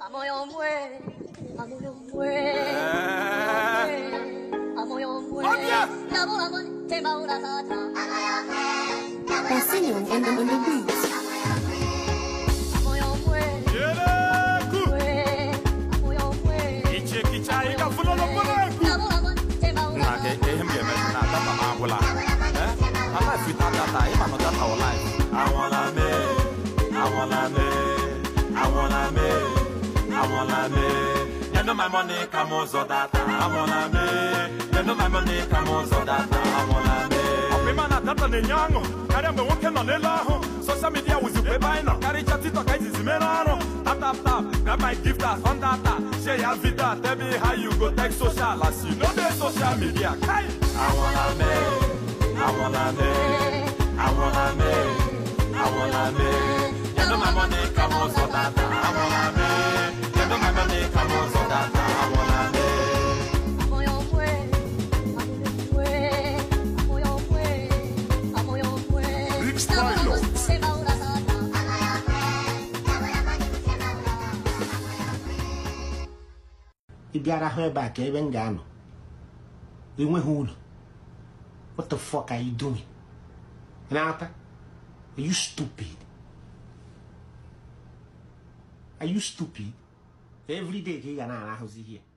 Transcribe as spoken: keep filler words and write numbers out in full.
Bassino on the, on the beats. I wanna make, I wanna make, I wanna make, I wanna make. You know my money come on so that I wanna make. You know my money come on so that I wanna make. Up in man at that and young, carry me working on the law. Social media was you pay by now. Carry chat it to guys is menano. Tap tap tap, grab my gift as on data. Share your vida, tell me how you go take social as you know the social media. I wanna make, I wanna make, I wanna make. I wanna make, you know my money come on so that I wanna make, you know my money come on so that I wanna make. Rich Pilot. If you are her back, even Gano, we went home. What the fuck are you doing? Nata? Are you stupid? Are you stupid? Every day, he and I here.